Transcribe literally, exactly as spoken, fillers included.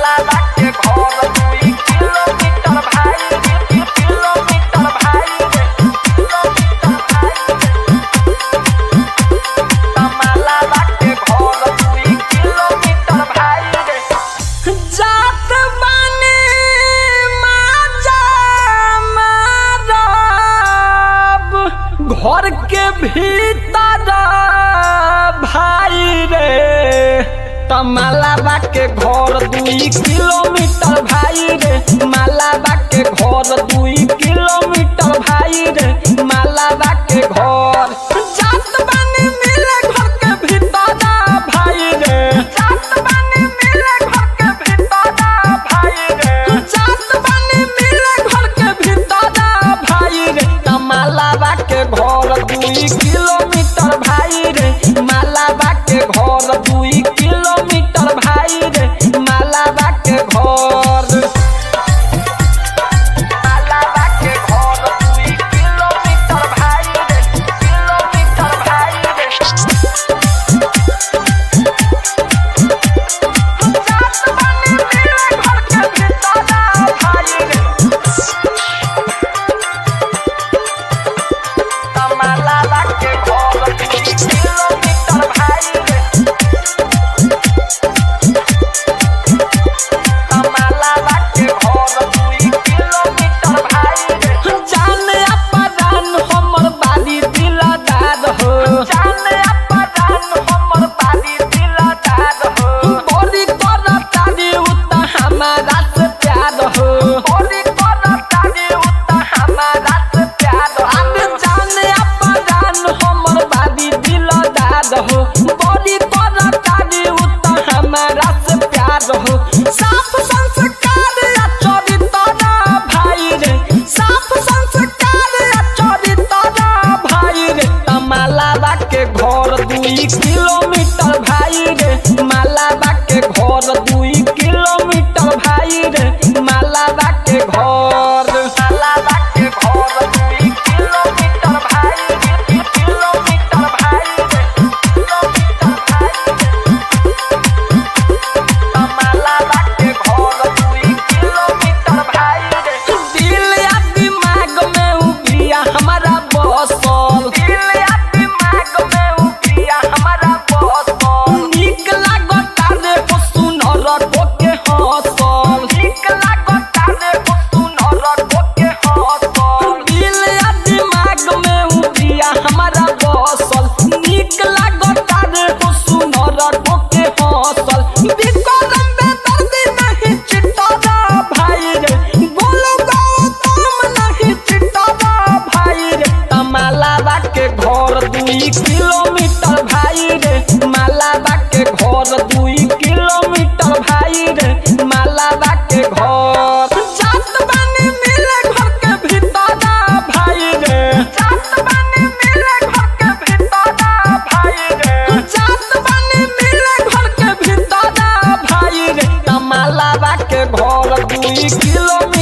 मालावा के घर दुई किलोमीटर भाई किलोमीटर भाई किलोमीटर भाई मालावा के घर दुई किलोमीटर भाई जात बानी माजा मारब घर के भीतर भाई रे मालावा के घर दुई किलोमीटर भाई रे मालावा के घर दुई किलोमीटर भाई रे मालावा के घर जात बानी मिले घर के भीतर भाई रे जात बानी मिले घर के भीतर भाई रे जात बानी मिले घर के भीतर भाई रे मालावा के घर दुई किलोमीटर भाई रे मालावा के घर दुई किलोमीटर भाई रे मालावा के घर मालावा के घर दुई किलोमीटर भाई रे किलोमीटर भाई रे जात बानी मिले घर के भीतर भाई रे मालावा के घर दुई किलोमीटर भाई रे मालावा के घर दुई किलोमीटर भाई रे जाने अपरान हमर बाली दिलदार हो जाने अपरान हमर बाली दिलदार हो बड़ी करतारी उता हमारा से प्यार हो बड़ी करतारी उता हमारा से प्यार आने जाने अपरान हमर बाली दिलदार हो बड़ी करतारी उता हमारा से प्यार हो साफ संस्कार या चरित्र भाई रे साफ संस्कार या चरित्र भाई रे मालावा के घर दुई किलोमीटर भाई रे मालावा के घर दुई किलोमीटर भाई रे मालावा के घर मालावा के घर दुई किलोमीटर भाई किलोमीटर भाई रे किलोमीटर भाई मालावा के घर दुई किलोमीटर भाई रे दिल या दिमाग में उबिया हमारा बसल दिल या दिमाग में उबिया हमारा बसल नीक लागता रे हो सुनर ठोके हंसल नीक लागता रे हो सुनर ठोके हंसल दिल या दिमाग में उबिया हमारा बसल नीक लागता रे हो सुनर ठोके हंसल विक्रम बेदर्दी नहीं चिट्टा भाई रे बोलो गौतम नहीं चिट्टा भाई रे मालावा के घर दुई किलोमीटर भाई रे मालावा के घर दुई किलोमीटर भाई रे मालावा के घर जात बानी मिले घर के भीतर भाई रे जात बानी मिले घर के भीतर भाई रे जात बानी मिले घर के भीतर भाई रे मालावा के घर दुई किलोमीटर